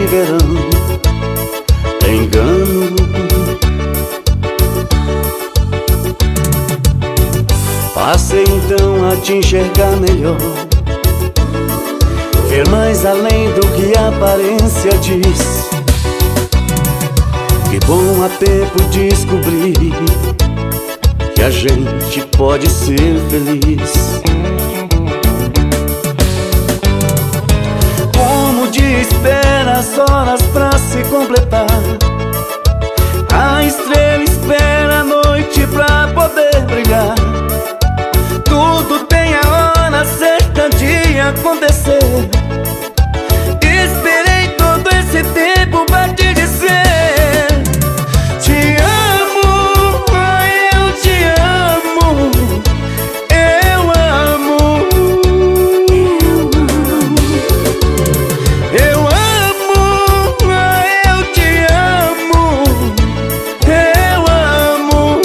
verão. Engano. Passei então a te enxergar melhor, ver mais além do que a aparência diz. Que bom a tempo descobrir que a gente pode ser feliz. Como de espera as horas pra se completar, a estrela espera a noite pra poder brilhar. Tudo tem a hora certa de acontecer. Esperei todo esse tempo pra te dizer: te amo, eu te amo, eu amo. Eu amo, eu te amo, eu amo.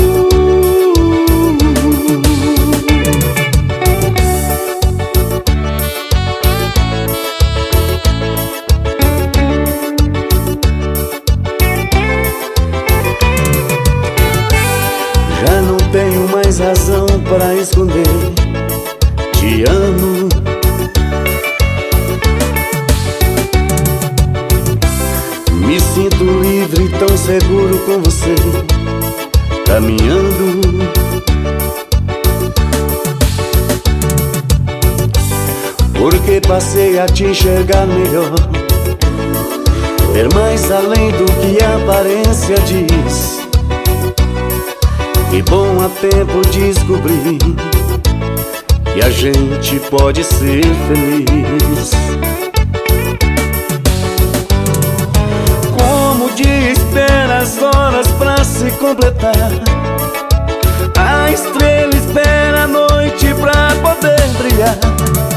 Já não tenho mais razão para esconder. Te amo. Me sinto livre, tão seguro com você, caminhando. Porque passei a te enxergar melhor, ver mais além do que a aparência diz. Que bom a tempo descobrir que a gente pode ser feliz. Como de espera as horas pra se completar, a estrela espera a noite pra poder brilhar.